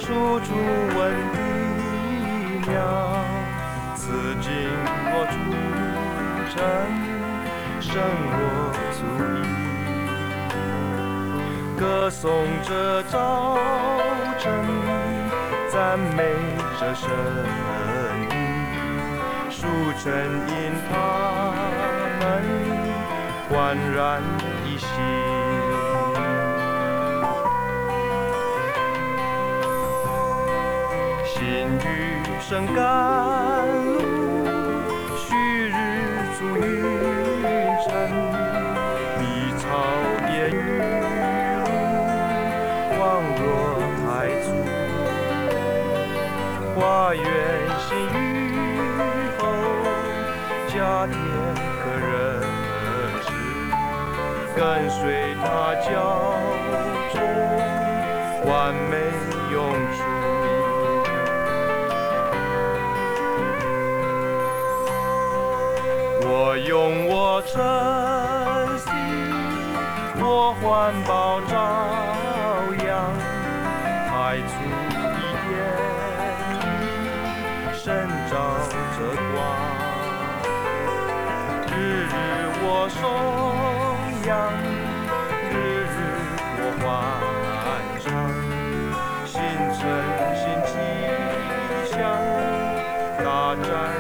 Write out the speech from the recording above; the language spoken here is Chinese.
处处闻啼鸟，此经我出尘，生若足矣。歌颂着早晨，赞美着神明，书成因他们焕然一新。心与生甘露，旭日出云尘，碧草烟雨露，恍若太初。花园新雨后，家田可人知，跟随他脚中，完美永驻。我用我晨曦，我环抱朝阳，太初一点里深照着光。日日我颂扬，日日我欢唱，新春新气象，大展